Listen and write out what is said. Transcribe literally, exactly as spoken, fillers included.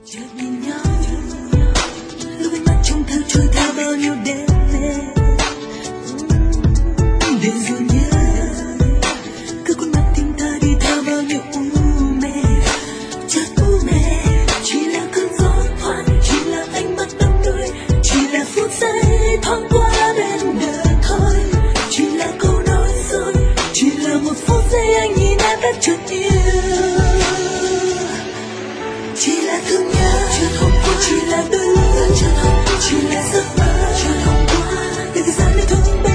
chợt nhìn nhau lúc ánh mắt trong thơ trôi theo bao nhiêu đêm mê để rồi nhớ cứ khuôn mặt tình ta đi theo bao nhiêu u mê chợt u mê chỉ là cơn gió thoáng chỉ là ánh mắt đắm đuối chỉ là phút giây thoáng qua bên đời thôi chỉ là câu nói dối chỉ là một phút giây anh nhìn em đã chợt yêu chỉ là thương nhớ chợt hôm qua chỉ là đôi lứa chợt hôm qua chỉ là giấc mơ chợt hôm qua để thời gian để thương